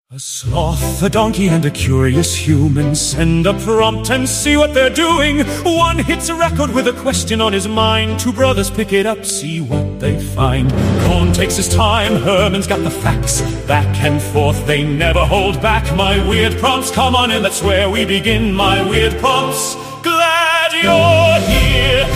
A sloth, a donkey, and a curious human send a prompt and see what they're doing. One hits a record with a question on his mind. Two brothers pick it up, see what they find. Cohn takes his time, Herman's got the facts. Back and forth, they never hold back. My weird prompts, come on in, that's where we begin. My weird prompts, glad you're here.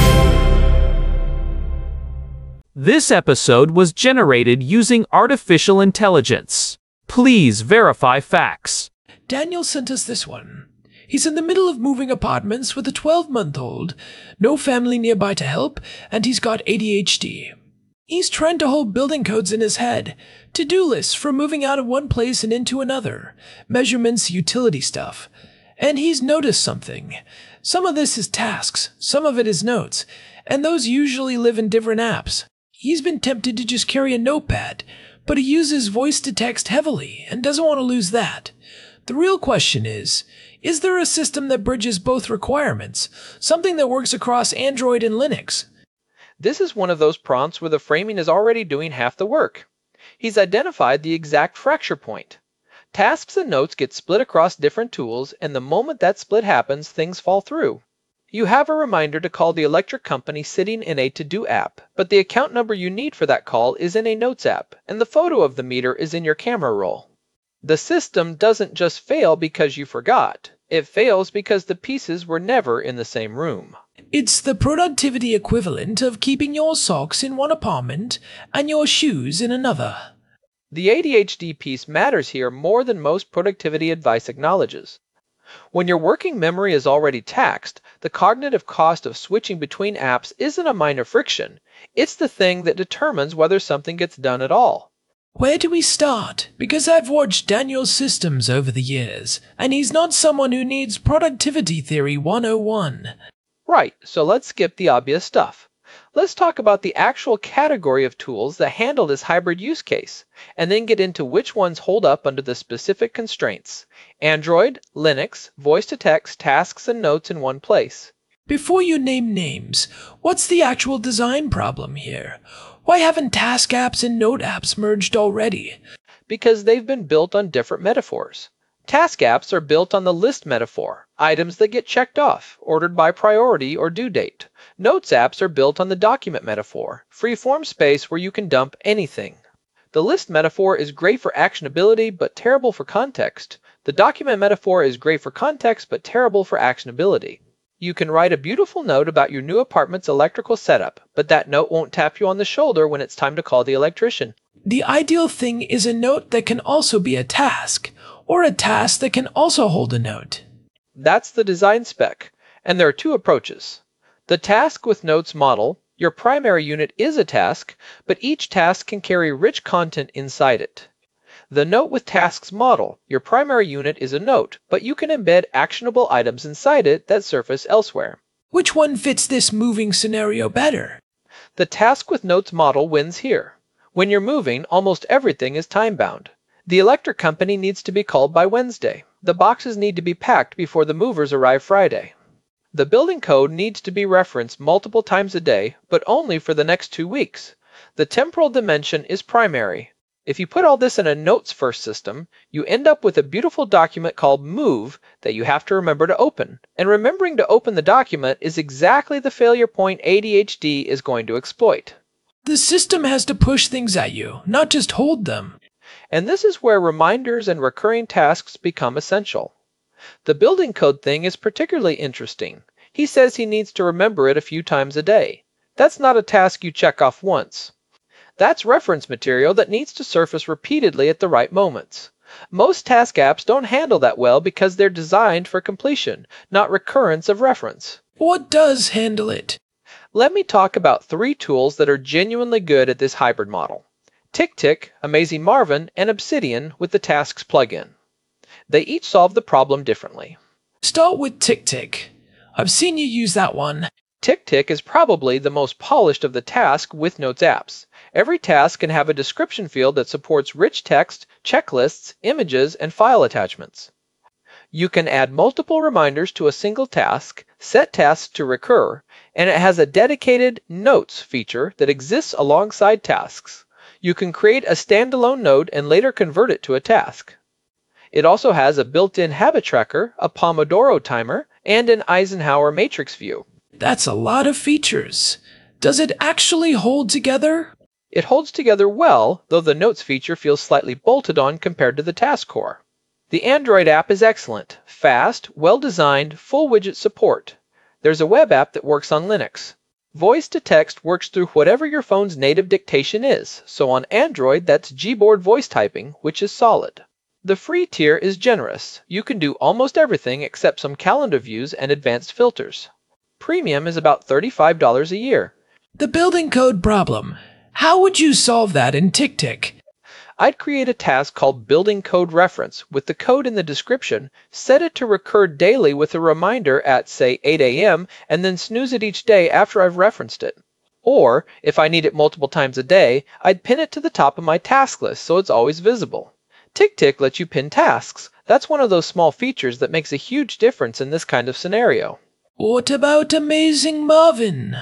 This episode was generated using artificial intelligence. Please verify facts. Daniel sent us this one. He's in the middle of moving apartments with a 12-month-old, no family nearby to help, and he's got ADHD. He's trying to hold building codes in his head, to-do lists for moving out of one place and into another, measurements, utility stuff. And he's noticed something. Some of this is tasks, some of it is notes, and those usually live in different apps. He's been tempted to just carry a notepad, but he uses voice-to-text heavily and doesn't want to lose that. The real question is there a system that bridges both requirements, something that works across Android and Linux? This is one of those prompts where the framing is already doing half the work. He's identified the exact fracture point. Tasks and notes get split across different tools, and the moment that split happens, things fall through. You have a reminder to call the electric company sitting in a to-do app, but the account number you need for that call is in a notes app, and the photo of the meter is in your camera roll. The system doesn't just fail because you forgot. It fails because the pieces were never in the same room. It's the productivity equivalent of keeping your socks in one apartment and your shoes in another. The ADHD piece matters here more than most productivity advice acknowledges. When your working memory is already taxed, the cognitive cost of switching between apps isn't a minor friction. It's the thing that determines whether something gets done at all. Where do we start? Because I've watched Daniel's systems over the years, and he's not someone who needs Productivity Theory 101. Right, so let's skip the obvious stuff. Let's talk about the actual category of tools that handle this hybrid use case, and then get into which ones hold up under the specific constraints. Android, Linux, voice-to-text, tasks, and notes in one place. Before you name names, what's the actual design problem here? Why haven't task apps and note apps merged already? Because they've been built on different metaphors. Task apps are built on the list metaphor, items that get checked off, ordered by priority or due date. Notes apps are built on the document metaphor, free-form space where you can dump anything. The list metaphor is great for actionability but terrible for context. The document metaphor is great for context but terrible for actionability. You can write a beautiful note about your new apartment's electrical setup, but that note won't tap you on the shoulder when it's time to call the electrician. The ideal thing is a note that can also be a task, or a task that can also hold a note. That's the design spec, and there are two approaches. The task with notes model, your primary unit is a task, but each task can carry rich content inside it. The note with tasks model, your primary unit is a note, but you can embed actionable items inside it that surface elsewhere. Which one fits this moving scenario better? The task with notes model wins here. When you're moving, almost everything is time-bound. The electric company needs to be called by Wednesday. The boxes need to be packed before the movers arrive Friday. The building code needs to be referenced multiple times a day, but only for the next 2 weeks. The temporal dimension is primary. If you put all this in a notes-first system, you end up with a beautiful document called Move that you have to remember to open. And remembering to open the document is exactly the failure point ADHD is going to exploit. The system has to push things at you, not just hold them. And this is where reminders and recurring tasks become essential. The building code thing is particularly interesting. He says he needs to remember it a few times a day. That's not a task you check off once. That's reference material that needs to surface repeatedly at the right moments. Most task apps don't handle that well because they're designed for completion, not recurrence of reference. What does handle it? Let me talk about 3 tools that are genuinely good at this hybrid model. TickTick, Amazing Marvin, and Obsidian with the Tasks plugin. They each solve the problem differently. Start with TickTick. I've seen you use that one. TickTick is probably the most polished of the task with notes apps. Every task can have a description field that supports rich text, checklists, images, and file attachments. You can add multiple reminders to a single task, set tasks to recur, and it has a dedicated Notes feature that exists alongside tasks. You can create a standalone node and later convert it to a task. It also has a built-in habit tracker, a Pomodoro timer, and an Eisenhower matrix view. That's a lot of features. Does it actually hold together? It holds together well, though the Notes feature feels slightly bolted on compared to the Task Core. The Android app is excellent, fast, well-designed, full widget support. There's a web app that works on Linux. Voice to text works through whatever your phone's native dictation is, so on Android that's Gboard voice typing, which is solid. The free tier is generous. You can do almost everything except some calendar views and advanced filters. Premium is about $35 a year. The building code problem. How would you solve that in TickTick? I'd create a task called Building Code Reference with the code in the description, set it to recur daily with a reminder at, say, 8 a.m., and then snooze it each day after I've referenced it. Or, if I need it multiple times a day, I'd pin it to the top of my task list so it's always visible. TickTick lets you pin tasks. That's one of those small features that makes a huge difference in this kind of scenario. What about Amazing Marvin?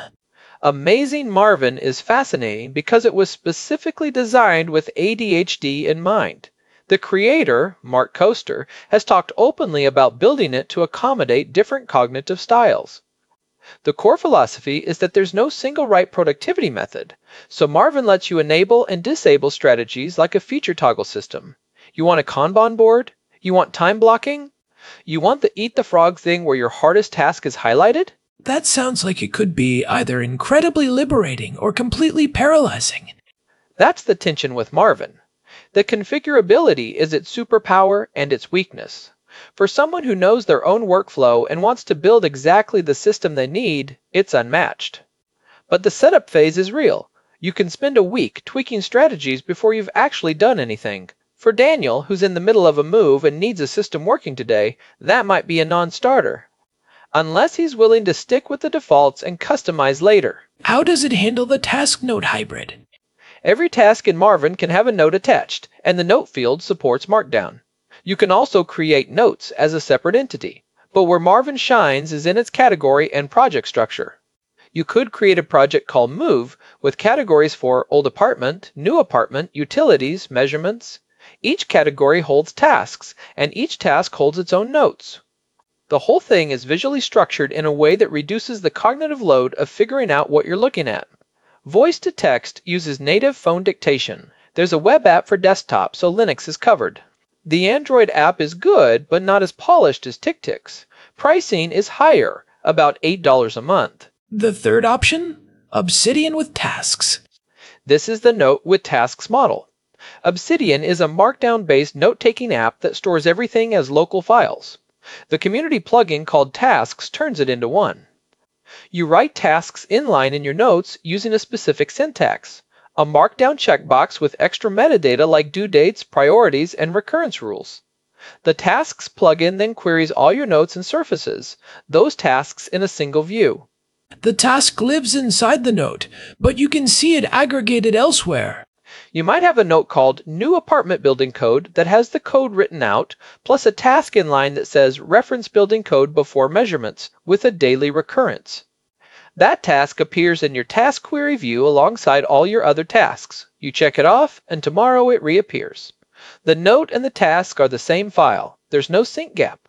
Amazing Marvin is fascinating because it was specifically designed with ADHD in mind. The creator, Mark Coaster, has talked openly about building it to accommodate different cognitive styles. The core philosophy is that there's no single right productivity method, so Marvin lets you enable and disable strategies like a feature toggle system. You want a Kanban board? You want time blocking? You want the eat the frog thing where your hardest task is highlighted? That sounds like it could be either incredibly liberating or completely paralyzing. That's the tension with Marvin. The configurability is its superpower and its weakness. For someone who knows their own workflow and wants to build exactly the system they need, it's unmatched. But the setup phase is real. You can spend a week tweaking strategies before you've actually done anything. For Daniel, who's in the middle of a move and needs a system working today, that might be a non-starter. Unless he's willing to stick with the defaults and customize later. How does it handle the task note hybrid? Every task in Marvin can have a note attached, and the note field supports Markdown. You can also create notes as a separate entity, but where Marvin shines is in its category and project structure. You could create a project called Move with categories for old apartment, new apartment, utilities, measurements. Each category holds tasks, and each task holds its own notes. The whole thing is visually structured in a way that reduces the cognitive load of figuring out what you're looking at. Voice to text uses native phone dictation. There's a web app for desktop, so Linux is covered. The Android app is good, but not as polished as TickTick's. Pricing is higher, about $8 a month. The third option? Obsidian with tasks. This is the Note with Tasks model. Obsidian is a Markdown-based note-taking app that stores everything as local files. The community plugin called Tasks turns it into one. You write tasks inline in your notes using a specific syntax, a Markdown checkbox with extra metadata like due dates, priorities, and recurrence rules. The Tasks plugin then queries all your notes and surfaces, those tasks in a single view. The task lives inside the note, but you can see it aggregated elsewhere. You might have a note called New Apartment Building Code that has the code written out, plus a task inline that says Reference Building Code before measurements, with a daily recurrence. That task appears in your task query view alongside all your other tasks. You check it off, and tomorrow it reappears. The note and the task are the same file. There's no sync gap.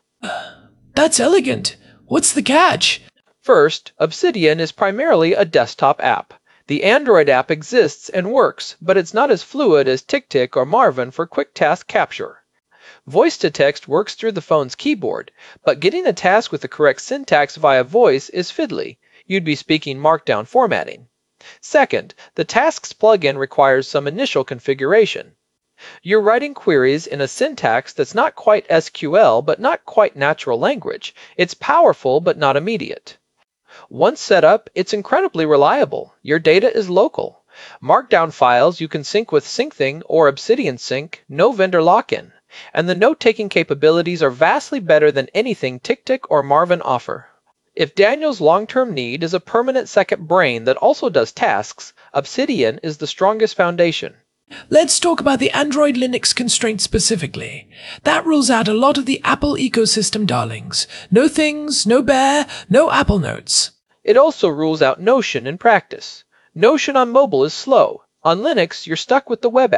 That's elegant. What's the catch? First, Obsidian is primarily a desktop app. The Android app exists and works, but it's not as fluid as TickTick or Marvin for quick task capture. Voice to text works through the phone's keyboard, but getting a task with the correct syntax via voice is fiddly. You'd be speaking Markdown formatting. Second, the Tasks plugin requires some initial configuration. You're writing queries in a syntax that's not quite SQL, but not quite natural language. It's powerful, but not immediate. Once set up, it's incredibly reliable. Your data is local. Markdown files you can sync with SyncThing or Obsidian Sync, no vendor lock-in. And the note-taking capabilities are vastly better than anything TickTick or Marvin offer. If Daniel's long-term need is a permanent second brain that also does tasks, Obsidian is the strongest foundation. Let's talk about the Android Linux constraint specifically. That rules out a lot of the Apple ecosystem darlings. No Things, no Bear, no Apple Notes. It also rules out Notion in practice. Notion on mobile is slow. On Linux, you're stuck with the web app,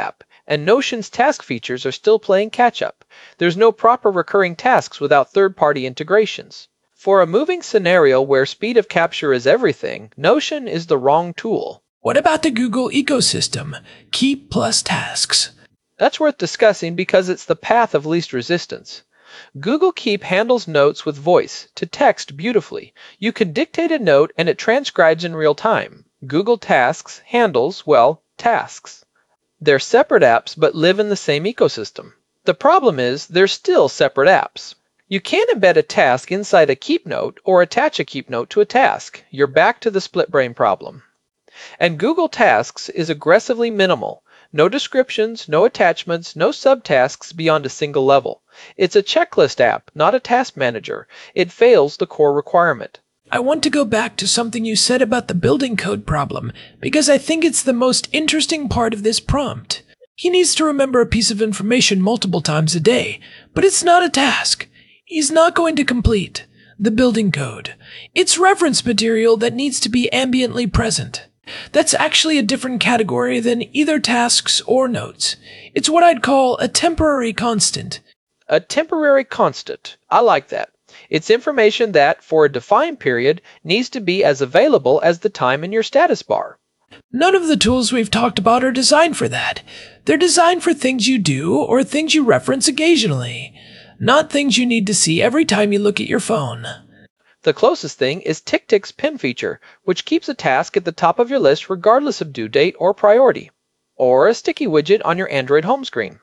and Notion's task features are still playing catch-up. There's no proper recurring tasks without third-party integrations. For a moving scenario where speed of capture is everything, Notion is the wrong tool. What about the Google ecosystem? Keep plus tasks. That's worth discussing because it's the path of least resistance. Google Keep handles notes with voice to text beautifully. You can dictate a note and it transcribes in real time. Google Tasks handles, well, tasks. They're separate apps but live in the same ecosystem. The problem is they're still separate apps. You can't embed a task inside a Keep note or attach a Keep note to a task. You're back to the split brain problem. And Google Tasks is aggressively minimal. No descriptions, no attachments, no subtasks beyond a single level. It's a checklist app, not a task manager. It fails the core requirement. I want to go back to something you said about the building code problem, because I think it's the most interesting part of this prompt. He needs to remember a piece of information multiple times a day, but it's not a task. He's not going to complete the building code. It's reference material that needs to be ambiently present. That's actually a different category than either tasks or notes. It's what I'd call a temporary constant. A temporary constant. I like that. It's information that, for a defined period, needs to be as available as the time in your status bar. None of the tools we've talked about are designed for that. They're designed for things you do or things you reference occasionally, not things you need to see every time you look at your phone. The closest thing is TickTick's pin feature, which keeps a task at the top of your list regardless of due date or priority, or a sticky widget on your Android home screen.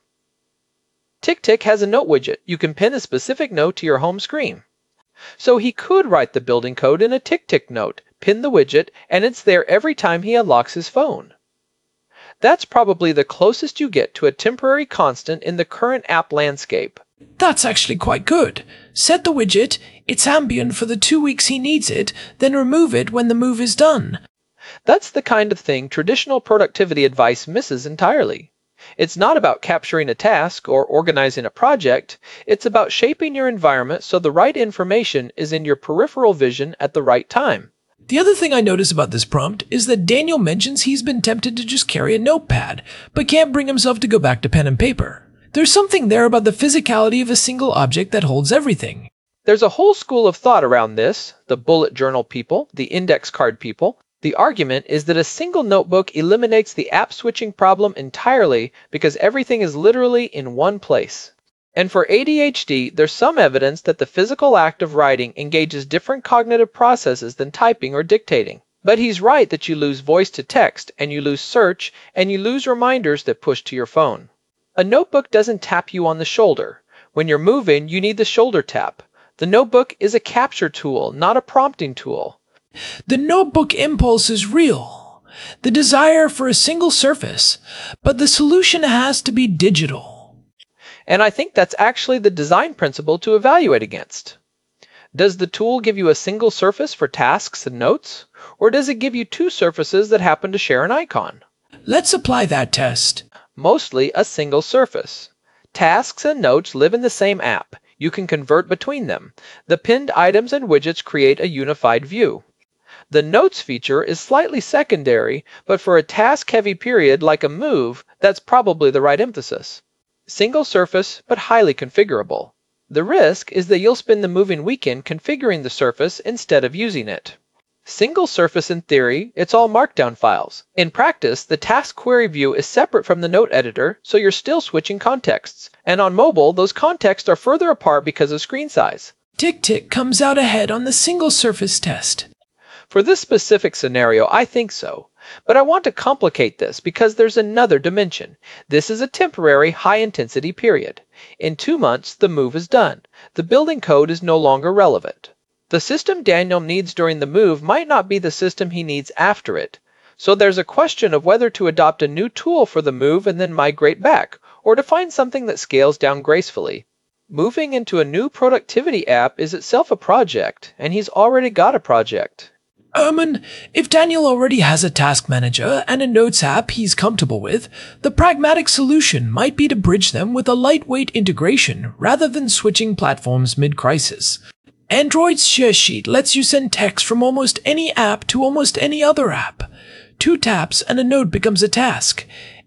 TickTick has a note widget. You can pin a specific note to your home screen. So he could write the building code in a TickTick note, pin the widget, and it's there every time he unlocks his phone. That's probably the closest you get to a temporary constant in the current app landscape. That's actually quite good. Set the widget, it's ambient for the 2 weeks he needs it, then remove it when the move is done. That's the kind of thing traditional productivity advice misses entirely. It's not about capturing a task or organizing a project. It's about shaping your environment so the right information is in your peripheral vision at the right time. The other thing I notice about this prompt is that Daniel mentions he's been tempted to just carry a notepad, but can't bring himself to go back to pen and paper. There's something there about the physicality of a single object that holds everything. There's a whole school of thought around this, the bullet journal people, the index card people. The argument is that a single notebook eliminates the app switching problem entirely because everything is literally in one place. And for ADHD, there's some evidence that the physical act of writing engages different cognitive processes than typing or dictating. But he's right that you lose voice to text, and you lose search, and you lose reminders that push to your phone. A notebook doesn't tap you on the shoulder. When you're moving, you need the shoulder tap. The notebook is a capture tool, not a prompting tool. The notebook impulse is real, the desire for a single surface, but the solution has to be digital. And I think that's actually the design principle to evaluate against. Does the tool give you a single surface for tasks and notes, or does it give you two surfaces that happen to share an icon? Let's apply that test. Mostly a single surface. Tasks and notes live in the same app. You can convert between them. The pinned items and widgets create a unified view. The Notes feature is slightly secondary, but for a task-heavy period like a move, that's probably the right emphasis. Single surface, but highly configurable. The risk is that you'll spend the moving weekend configuring the surface instead of using it. Single surface in theory, it's all markdown files. In practice, the task query view is separate from the note editor, so you're still switching contexts. And on mobile, those contexts are further apart because of screen size. TickTick comes out ahead on the single surface test. For this specific scenario, I think so. But I want to complicate this because there's another dimension. This is a temporary, high-intensity period. In 2 months, the move is done. The building code is no longer relevant. The system Daniel needs during the move might not be the system he needs after it. So there's a question of whether to adopt a new tool for the move and then migrate back, or to find something that scales down gracefully. Moving into a new productivity app is itself a project, and he's already got a project. If Daniel already has a task manager and a notes app he's comfortable with, the pragmatic solution might be to bridge them with a lightweight integration rather than switching platforms mid-crisis. Android's share sheet lets you send text from almost any app to almost any other app. 2 taps and a note becomes a task.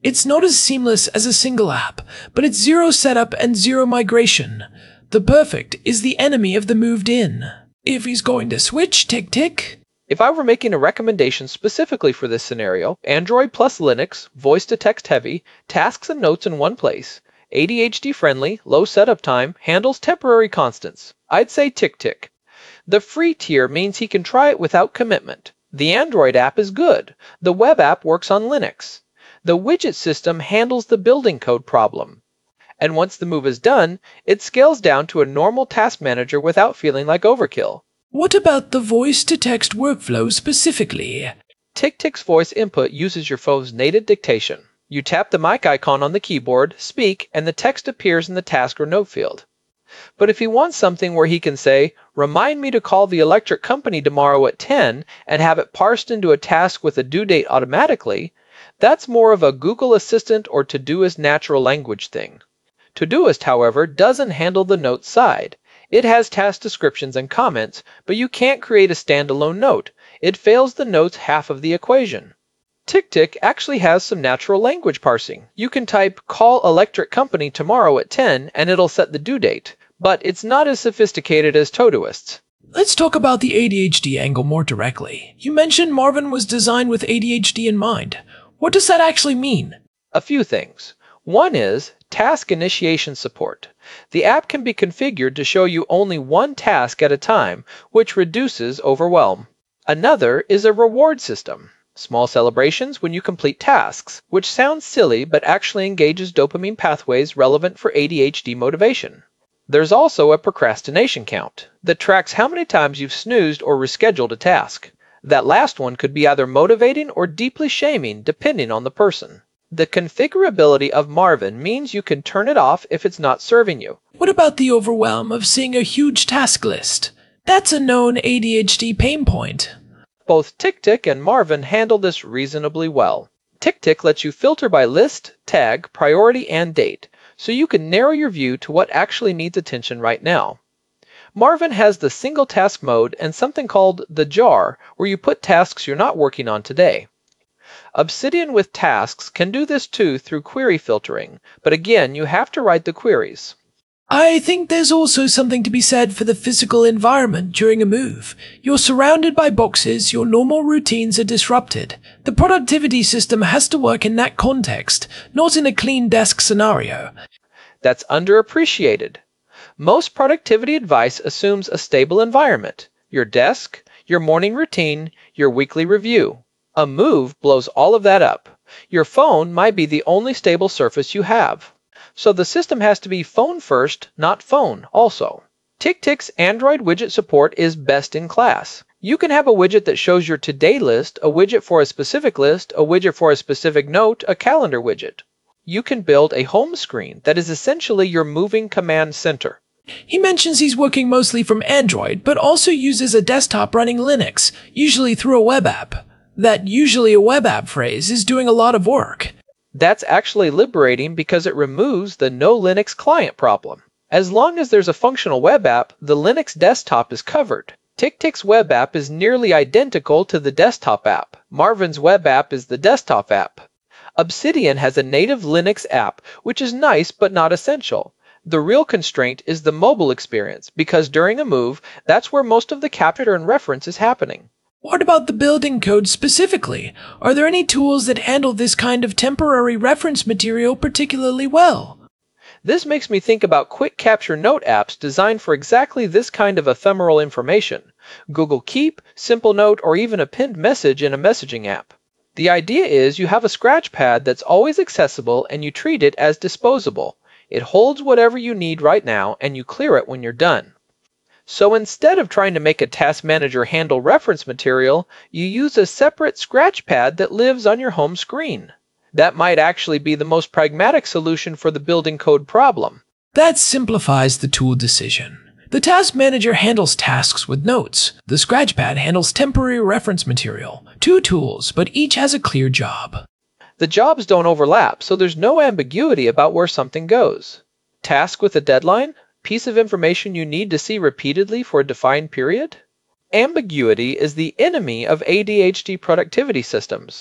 It's not as seamless as a single app, but it's zero setup and zero migration. The perfect is the enemy of the moved in. If he's going to switch, tick tick. If I were making a recommendation specifically for this scenario, Android plus Linux, voice-to-text heavy, tasks and notes in one place, ADHD friendly, low setup time, handles temporary constants, I'd say tick tick. The free tier means he can try it without commitment. The Android app is good. The web app works on Linux. The widget system handles the building code problem. And once the move is done, it scales down to a normal task manager without feeling like overkill. What about the voice-to-text workflow specifically? TickTick's voice input uses your phone's native dictation. You tap the mic icon on the keyboard, speak, and the text appears in the task or note field. But if he wants something where he can say, "Remind me to call the electric company tomorrow at 10 and have it parsed into a task with a due date automatically," that's more of a Google Assistant or Todoist natural language thing. Todoist, however, doesn't handle the notes side. It has task descriptions and comments, but you can't create a standalone note. It fails the notes half of the equation. TickTick actually has some natural language parsing. You can type "call electric company tomorrow at 10 and it'll set the due date, but it's not as sophisticated as Todoist's. Let's talk about the ADHD angle more directly. You mentioned Marvin was designed with ADHD in mind. What does that actually mean? A few things. One is task initiation support. The app can be configured to show you only one task at a time, which reduces overwhelm. Another is a reward system. Small celebrations when you complete tasks, which sounds silly but actually engages dopamine pathways relevant for ADHD motivation. There's also a procrastination count that tracks how many times you've snoozed or rescheduled a task. That last one could be either motivating or deeply shaming depending on the person. The configurability of Marvin means you can turn it off if it's not serving you. What about the overwhelm of seeing a huge task list? That's a known ADHD pain point. Both TickTick and Marvin handle this reasonably well. TickTick lets you filter by list, tag, priority, and date, so you can narrow your view to what actually needs attention right now. Marvin has the single task mode and something called the jar, where you put tasks you're not working on today. Obsidian with tasks can do this too through query filtering, but again, you have to write the queries. I think there's also something to be said for the physical environment during a move. You're surrounded by boxes, your normal routines are disrupted. The productivity system has to work in that context, not in a clean desk scenario. That's underappreciated. Most productivity advice assumes a stable environment, your desk, your morning routine, your weekly review. A move blows all of that up. Your phone might be the only stable surface you have. So the system has to be phone first, not phone also. TickTick's Android widget support is best in class. You can have a widget that shows your to-do list, a widget for a specific list, a widget for a specific note, a calendar widget. You can build a home screen that is essentially your moving command center. He mentions he's working mostly from Android, but also uses a desktop running Linux, usually through a web app. That "usually a web app" phrase is doing a lot of work. That's actually liberating because it removes the no Linux client problem. As long as there's a functional web app, the Linux desktop is covered. TickTick's web app is nearly identical to the desktop app. Marvin's web app is the desktop app. Obsidian has a native Linux app, which is nice but not essential. The real constraint is the mobile experience, because during a move, that's where most of the capture and reference is happening. What about the building code specifically? Are there any tools that handle this kind of temporary reference material particularly well? This makes me think about quick capture note apps designed for exactly this kind of ephemeral information. Google Keep, Simple Note, or even a pinned message in a messaging app. The idea is you have a scratch pad that's always accessible and you treat it as disposable. It holds whatever you need right now and you clear it when you're done. So instead of trying to make a task manager handle reference material, you use a separate scratch pad that lives on your home screen. That might actually be the most pragmatic solution for the building code problem. That simplifies the tool decision. The task manager handles tasks with notes. The scratch pad handles temporary reference material. Two tools, but each has a clear job. The jobs don't overlap, so there's no ambiguity about where something goes. Task with a deadline? Piece of information you need to see repeatedly for a defined period? Ambiguity is the enemy of ADHD productivity systems.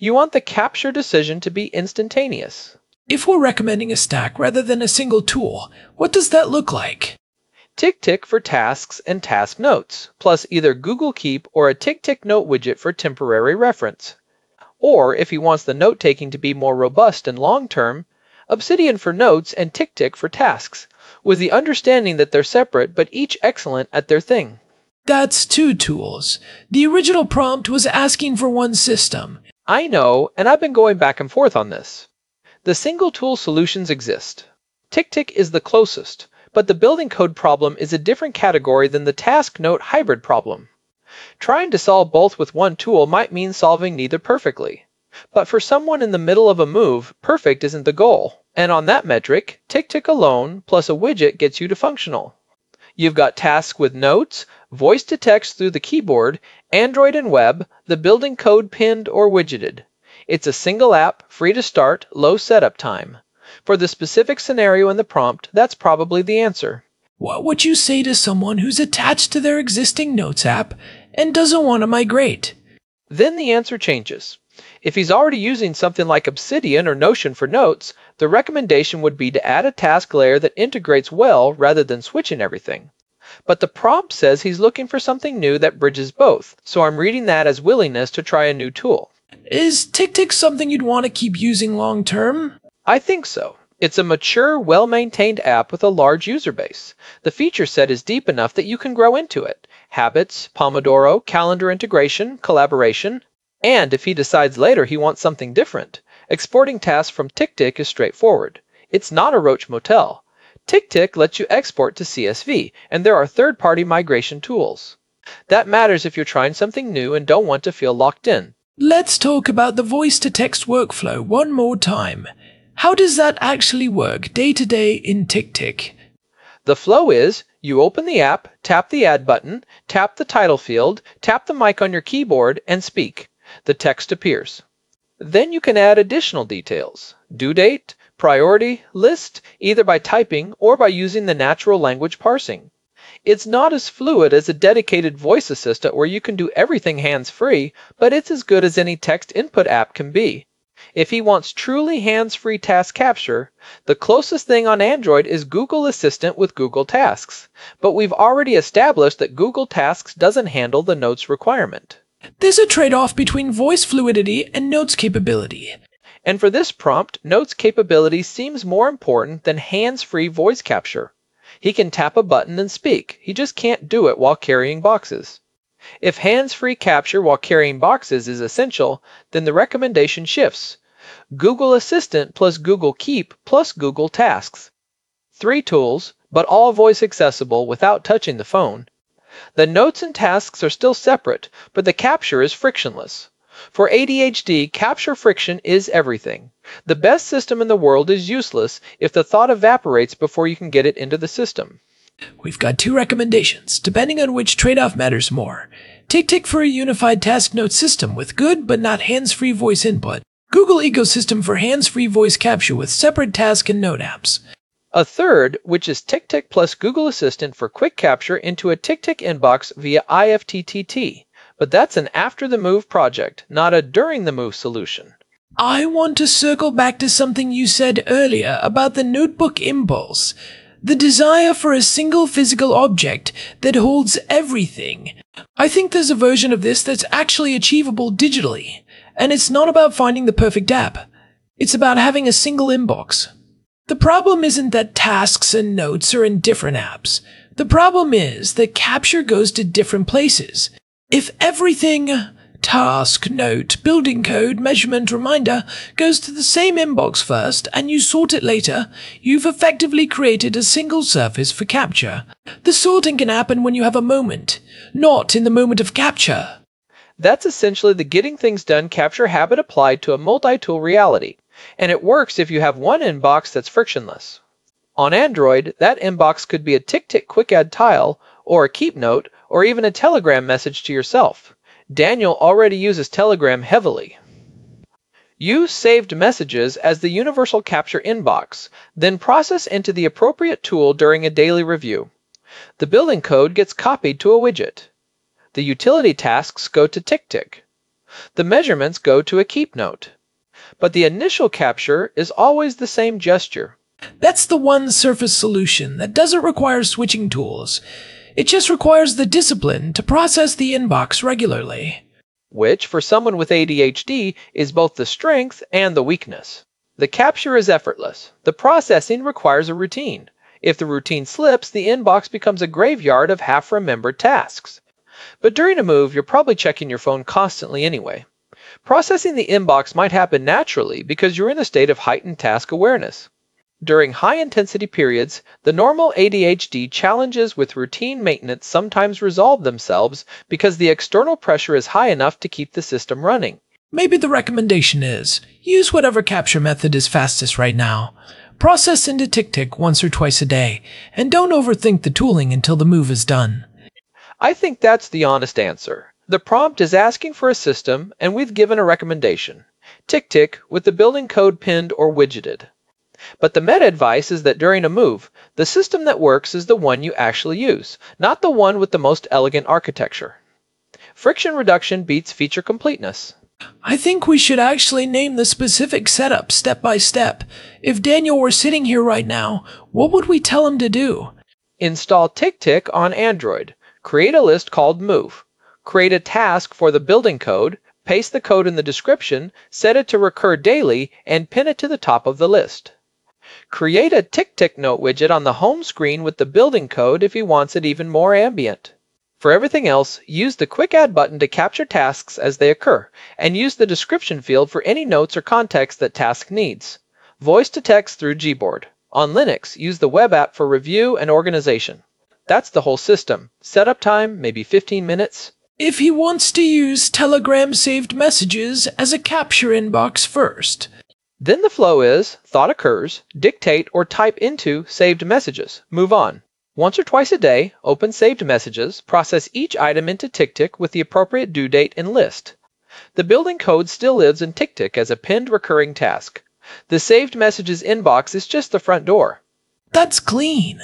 You want the capture decision to be instantaneous. If we're recommending a stack rather than a single tool, what does that look like? TickTick for tasks and task notes, plus either Google Keep or a TickTick note widget for temporary reference. Or, if he wants the note-taking to be more robust and long-term, Obsidian for notes and TickTick for tasks, with the understanding that they're separate but each excellent at their thing. That's 2 tools. The original prompt was asking for one system. I know, and I've been going back and forth on this. The single-tool solutions exist. TickTick is the closest, but the building code problem is a different category than the task note hybrid problem. Trying to solve both with one tool might mean solving neither perfectly. But for someone in the middle of a move, perfect isn't the goal. And on that metric, TickTick alone plus a widget gets you to functional. You've got tasks with notes, voice to text through the keyboard, Android and web, the building code pinned or widgeted. It's a single app, free to start, low setup time. For the specific scenario in the prompt, that's probably the answer. What would you say to someone who's attached to their existing Notes app and doesn't want to migrate? Then the answer changes. If he's already using something like Obsidian or Notion for notes, the recommendation would be to add a task layer that integrates well rather than switching everything. But the prompt says he's looking for something new that bridges both, so I'm reading that as willingness to try a new tool. Is TickTick something you'd want to keep using long term? I think so. It's a mature, well-maintained app with a large user base. The feature set is deep enough that you can grow into it. Habits, Pomodoro, calendar integration, collaboration. And if he decides later he wants something different, exporting tasks from TickTick is straightforward. It's not a Roach Motel. TickTick lets you export to CSV, and there are third-party migration tools. That matters if you're trying something new and don't want to feel locked in. Let's talk about the voice-to-text workflow one more time. How does that actually work day to day in TickTick? The flow is, you open the app, tap the add button, tap the title field, tap the mic on your keyboard, and speak. The text appears. Then you can add additional details, due date, priority, list, either by typing or by using the natural language parsing. It's not as fluid as a dedicated voice assistant where you can do everything hands-free, but it's as good as any text input app can be. If he wants truly hands-free task capture, the closest thing on Android is Google Assistant with Google Tasks, but we've already established that Google Tasks doesn't handle the notes requirement. There's a trade-off between voice fluidity and Notes capability. And for this prompt, Notes capability seems more important than hands-free voice capture. He can tap a button and speak, he just can't do it while carrying boxes. If hands-free capture while carrying boxes is essential, then the recommendation shifts. Google Assistant plus Google Keep plus Google Tasks. 3 tools, but all voice accessible without touching the phone. The notes and tasks are still separate, but the capture is frictionless. For ADHD, capture friction is everything. The best system in the world is useless if the thought evaporates before you can get it into the system. We've got 2 recommendations, depending on which trade-off matters more. TickTick for a unified task note system with good but not hands-free voice input. Google Ecosystem for hands-free voice capture with separate task and note apps. A third, which is TickTick plus Google Assistant for quick capture into a TickTick inbox via IFTTT. But that's an after-the-move project, not a during-the-move solution. I want to circle back to something you said earlier about the notebook impulse. The desire for a single physical object that holds everything. I think there's a version of this that's actually achievable digitally. And it's not about finding the perfect app. It's about having a single inbox. The problem isn't that tasks and notes are in different apps. The problem is that capture goes to different places. If everything, task, note, building code, measurement, reminder, goes to the same inbox first and you sort it later, you've effectively created a single surface for capture. The sorting can happen when you have a moment, not in the moment of capture. That's essentially the getting things done capture habit applied to a multi-tool reality, and it works if you have one inbox that's frictionless. On Android, that inbox could be a TickTick quick add tile, or a keep note, or even a Telegram message to yourself. Daniel already uses Telegram heavily. Use saved messages as the universal capture inbox, then process into the appropriate tool during a daily review. The building code gets copied to a widget. The utility tasks go to TickTick. The measurements go to a keep note. But the initial capture is always the same gesture. That's the one surface solution that doesn't require switching tools. It just requires the discipline to process the inbox regularly. Which, for someone with ADHD, is both the strength and the weakness. The capture is effortless. The processing requires a routine. If the routine slips, the inbox becomes a graveyard of half-remembered tasks. But during a move, you're probably checking your phone constantly anyway. Processing the inbox might happen naturally because you're in a state of heightened task awareness. During high-intensity periods, the normal ADHD challenges with routine maintenance sometimes resolve themselves because the external pressure is high enough to keep the system running. Maybe the recommendation is, use whatever capture method is fastest right now. Process into TickTick once or twice a day, and don't overthink the tooling until the move is done. I think that's the honest answer. The prompt is asking for a system, and we've given a recommendation. TickTick with the building code pinned or widgeted. But the meta advice is that during a move, the system that works is the one you actually use, not the one with the most elegant architecture. Friction reduction beats feature completeness. I think we should actually name the specific setup step by step. If Daniel were sitting here right now, what would we tell him to do? Install TickTick on Android. Create a list called Move. Create a task for the building code, paste the code in the description, set it to recur daily, and pin it to the top of the list. Create a TickTick note widget on the home screen with the building code if he wants it even more ambient. For everything else, use the Quick Add button to capture tasks as they occur, and use the description field for any notes or context that task needs. Voice to text through Gboard. On Linux, use the web app for review and organization. That's the whole system. Setup time, maybe 15 minutes. If he wants to use Telegram saved messages as a capture inbox first. Then the flow is, thought occurs, dictate or type into saved messages, move on. Once or twice a day, open saved messages, process each item into TickTick with the appropriate due date and list. The building code still lives in TickTick as a pinned recurring task. The saved messages inbox is just the front door. That's clean.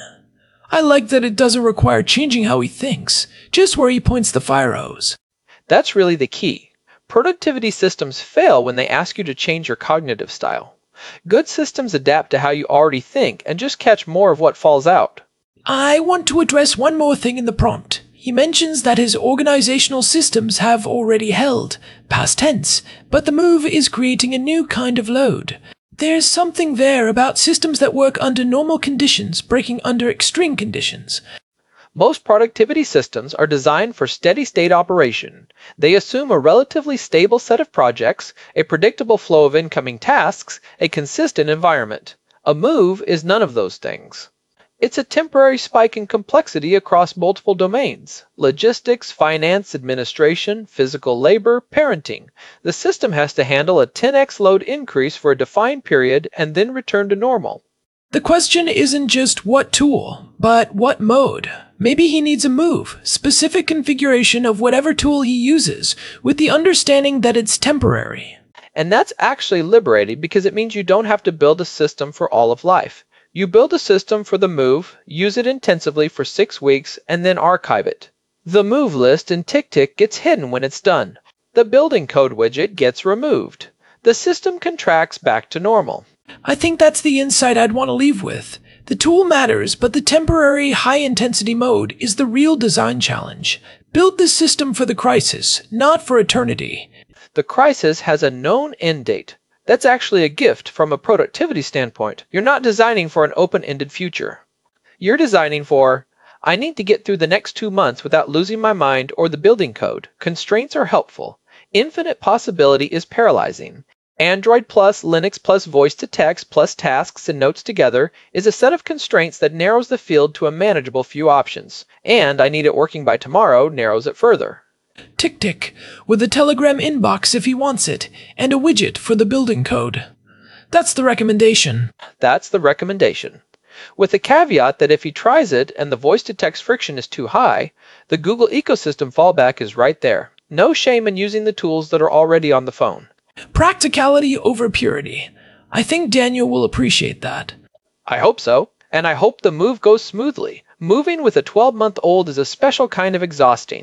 I like that it doesn't require changing how he thinks, just where he points the fire hose. That's really the key. Productivity systems fail when they ask you to change your cognitive style. Good systems adapt to how you already think and just catch more of what falls out. I want to address one more thing in the prompt. He mentions that his organizational systems have already held, past tense, but the move is creating a new kind of load. There's something there about systems that work under normal conditions breaking under extreme conditions. Most productivity systems are designed for steady-state operation. They assume a relatively stable set of projects, a predictable flow of incoming tasks, a consistent environment. A move is none of those things. It's a temporary spike in complexity across multiple domains: logistics, finance, administration, physical labor, parenting. The system has to handle a 10x load increase for a defined period and then return to normal. The question isn't just what tool, but what mode. Maybe he needs a move, specific configuration of whatever tool he uses, with the understanding that it's temporary. And that's actually liberating because it means you don't have to build a system for all of life. You build a system for the move, use it intensively for 6 weeks, and then archive it. The move list in TickTick gets hidden when it's done. The building code widget gets removed. The system contracts back to normal. I think that's the insight I'd want to leave with. The tool matters, but the temporary high-intensity mode is the real design challenge. Build the system for the crisis, not for eternity. The crisis has a known end date. That's actually a gift from a productivity standpoint. You're not designing for an open-ended future. You're designing for, I need to get through the next 2 months without losing my mind or the building code. Constraints are helpful. Infinite possibility is paralyzing. Android plus Linux plus voice to text plus tasks and notes together is a set of constraints that narrows the field to a manageable few options. And I need it working by tomorrow narrows it further. TickTick, with a Telegram inbox if he wants it, and a widget for the building code. That's the recommendation. That's the recommendation. With the caveat that if he tries it and the voice-to-text friction is too high, the Google ecosystem fallback is right there. No shame in using the tools that are already on the phone. Practicality over purity. I think Daniel will appreciate that. I hope so, and I hope the move goes smoothly. Moving with a 12-month-old is a special kind of exhausting.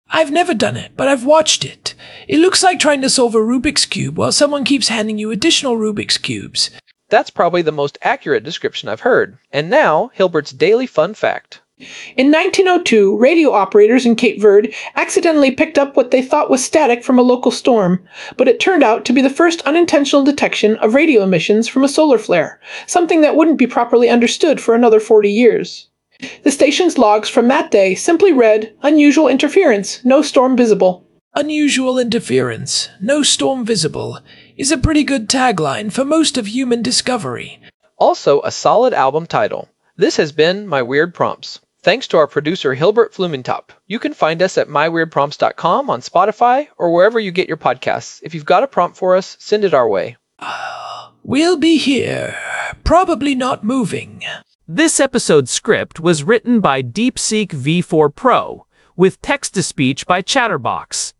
I've never done it, but I've watched it. It looks like trying to solve a Rubik's Cube while someone keeps handing you additional Rubik's Cubes. That's probably the most accurate description I've heard. And now, Hilbert's daily fun fact. In 1902, radio operators in Cape Verde accidentally picked up what they thought was static from a local storm, but it turned out to be the first unintentional detection of radio emissions from a solar flare, something that wouldn't be properly understood for another 40 years. The station's logs from that day simply read, "Unusual interference, no storm visible." Unusual interference, no storm visible, is a pretty good tagline for most of human discovery. Also, a solid album title. This has been My Weird Prompts. Thanks to our producer Hilbert Flumentop. You can find us at myweirdprompts.com, on Spotify, or wherever you get your podcasts. If you've got a prompt for us, send it our way. We'll be here, probably not moving. This episode's script was written by DeepSeek V4 Pro, with text-to-speech by Chatterbox.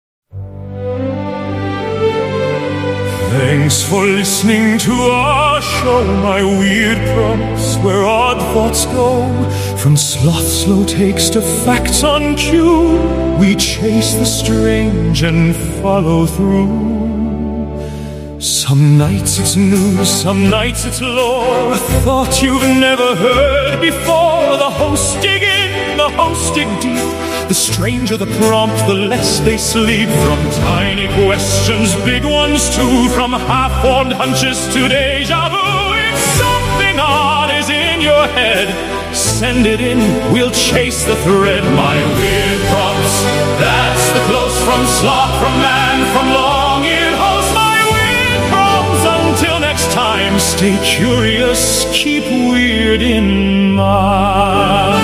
Thanks for listening to our show, My Weird Prompts, where odd thoughts go. From sloth slow takes to facts on cue, we chase the strange and follow through. Some nights it's news, some nights it's lore, a thought you've never heard before. The hosts dig in, the hosts dig deep. The stranger the prompt, the less they sleep. From tiny questions, big ones too. From half-formed hunches to deja vu. If something odd is in your head, send it in, we'll chase the thread. My Weird Prompts, that's the close from sloth, from man, from long-eared host. My Weird Prompts, until next time, stay curious, keep weird in mind.